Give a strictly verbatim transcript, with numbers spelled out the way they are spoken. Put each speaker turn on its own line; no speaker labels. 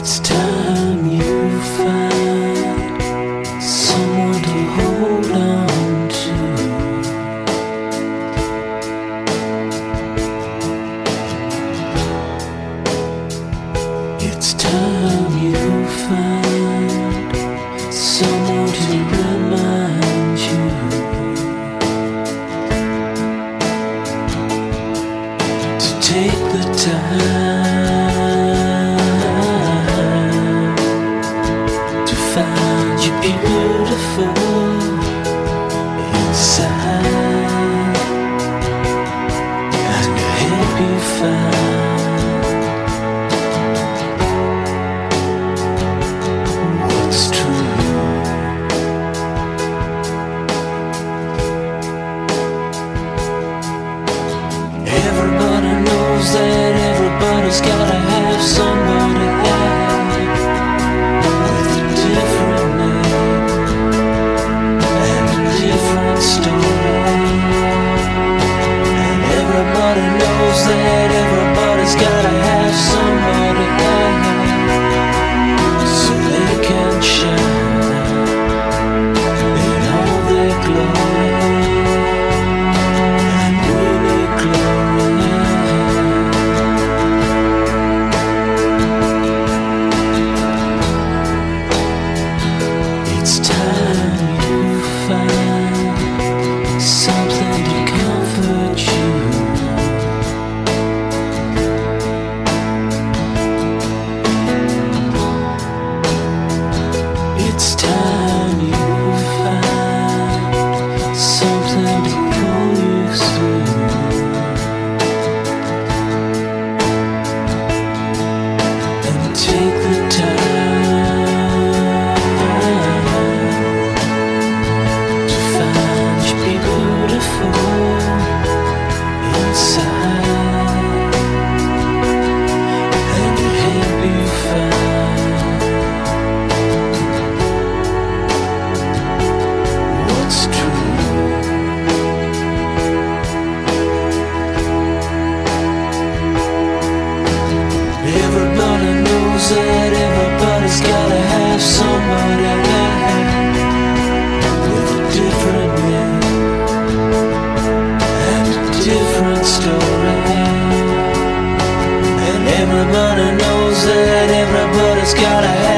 It's time you find someone to hold on to. It's time you find someone to remind you. To take the time find you beautiful inside, and to help you find what's true. Everybody knows that everybody's gotta have somebody else. That everybody's gotta have somebody else, so they can shine in all their glory and really glory. It's time you find something to comfort you. It's time you find something to pull you through. And take the time to find you beautiful inside, and to help you find what's true. Everybody knows that everybody's gotta have somebody with a different name and a different story. And everybody knows that everybody's gotta have